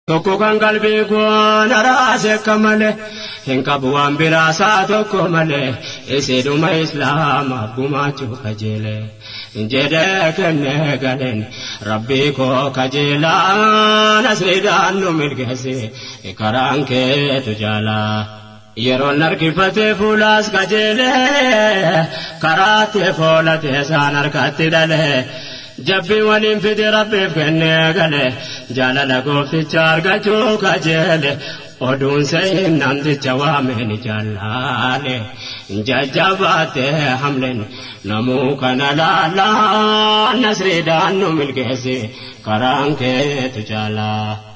Tokko kan qalbii koo naraase kamale hin qabu waan biraasaa tokko malee isiduma islaamaaf gumaachuu kajeele jedhee kennee galeen rabbii koo kajeelaa nasriidhaan nu milkeesse karaan keetu jaalaa yeroon harkifatee fuulaas kajeelee karaatti foolatee isaan harkatti dhalee Jabbi waliin fide rabbiif kennee galee jaalala goofticha argachuu kajeele oduun sa'in namticha waameen jaalaale jajjabaatee hamleen namuu kana laalaa nasriidhaan nu milkeesse karaan keetu jaalaa.